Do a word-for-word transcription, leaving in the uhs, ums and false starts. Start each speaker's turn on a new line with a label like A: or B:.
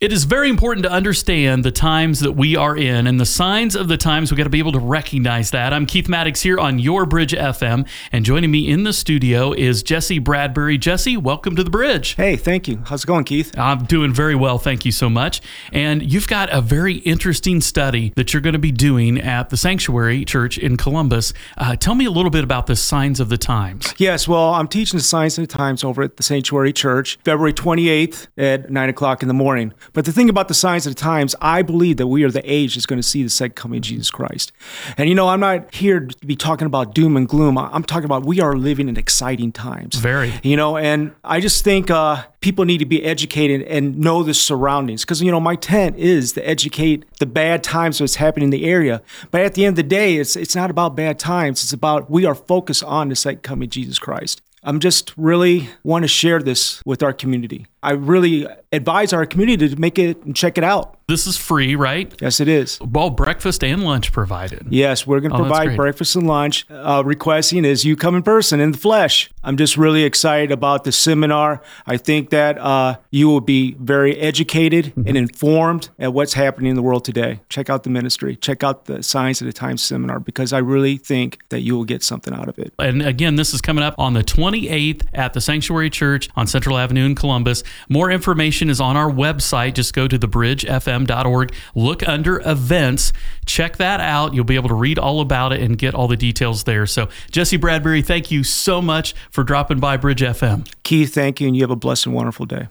A: It is very important to understand the times that we are in and the signs of the times. We got to be able to recognize that. I'm Keith Maddox here on Your Bridge F M, and joining me in the studio is Jesse Bradbury. Jesse, welcome to the Bridge.
B: Hey, thank you. How's it going, Keith?
A: I'm doing very well, thank you so much. And you've got a very interesting study that you're going to be doing at the Sanctuary Church in Columbus. Uh, tell me a little bit about the signs of the times.
B: Yes, well, I'm teaching the Signs of the Times over at the Sanctuary Church, February twenty-eighth at nine o'clock in the morning. But the thing about the signs of the times, I believe that we are the age that's going to see the second coming of Jesus Christ. And you know, I'm not here to be talking about doom and gloom. I'm talking about we are living in exciting times.
A: Very.
B: You know, and I just think uh, people need to be educated and know the surroundings. Because, you know, my intent is to educate the bad times that's happening in the area. But at the end of the day, it's it's not about bad times. It's about we are focused on the second coming of Jesus Christ. I'm just really want to share this with our community. I really advise our community to make it and check it out.
A: This is free, right?
B: Yes, it is.
A: Well, breakfast and lunch provided.
B: Yes, we're going to
A: Oh, that's
B: provide
A: great.
B: breakfast and lunch. Uh, requesting is you come in person, in the flesh. I'm just really excited about the seminar. I think that uh, you will be very educated
A: Mm-hmm.
B: and informed at what's happening in the world today. Check out the ministry. Check out the Signs of the Times seminar, because I really think that you will get something out of it.
A: And again, this is coming up on the twenty-eighth at the Sanctuary Church on Central Avenue in Columbus. More information is on our website. Just go to the bridge f m dot org, look under events, check that out. You'll be able to read all about it and get all the details there. So, Jesse Bradbury, thank you so much for dropping by Bridge F M.
B: Keith, thank you, and you have a blessed and wonderful day.